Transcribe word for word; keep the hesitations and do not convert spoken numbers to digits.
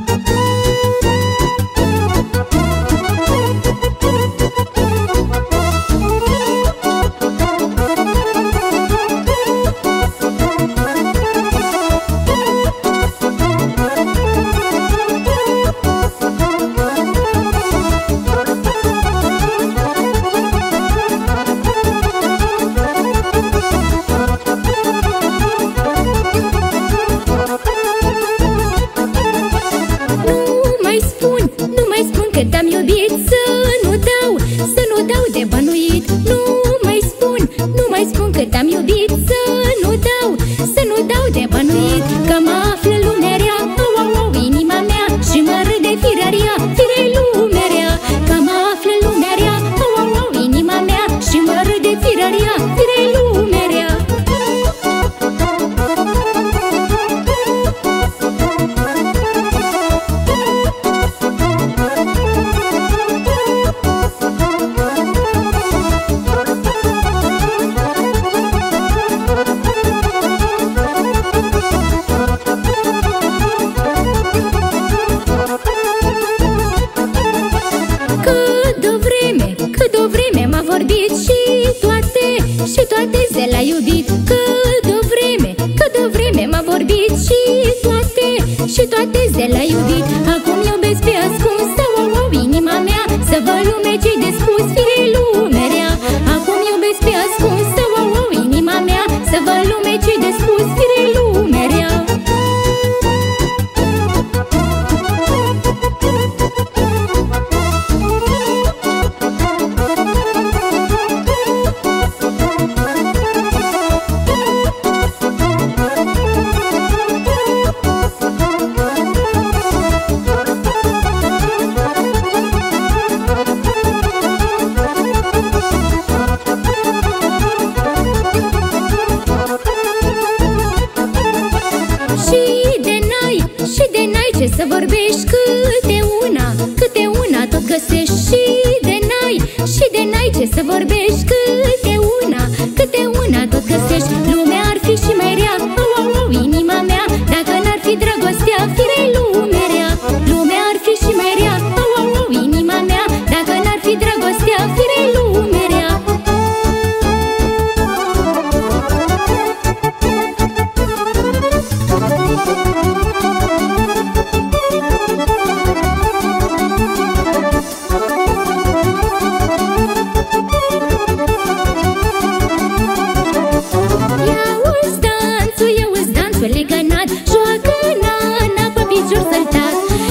Cât am iubit să nu dau, să nu dau de bănuit. Nu mai spun, nu mai spun cât am iubit să nu dau, să nu dau de bănuit. Că mă află lumea rea, au, au, au, inima mea, și mă râde firea rea, firea-i lumea rea. Că mă află lumea rea, au, au, au, inima mea, și mă râde firea rea, firea-i lumea rea. Și toate, și toate zi l-a iubit. Cât o vreme, cât o vreme m-a vorbit. Și toate, și toate zi l-a iubit. Acum iubesc pe ascuns, au, au, au, inima mea, să vă lume ce-i de spus, fire-i lumea rea. Acum iubesc pe ascuns, au, au, au, inima mea, să vă lume ce-i de spus, fire-i lumea rea. Ce să vorbești, câte una, câte una tot găsești. Și de n-ai, și de n-ai ce să vorbești, câte una, câte una tot găsești. Lumea ar fi și mai rea, au, au, au, inima mea, dacă n-ar fi dragostea, fire-i lumea rea. Lumea ar fi și mai rea, au, au, au, inima mea, dacă n-ar fi dragostea, fire-i lumea rea. Joacă nana pe picior săltat.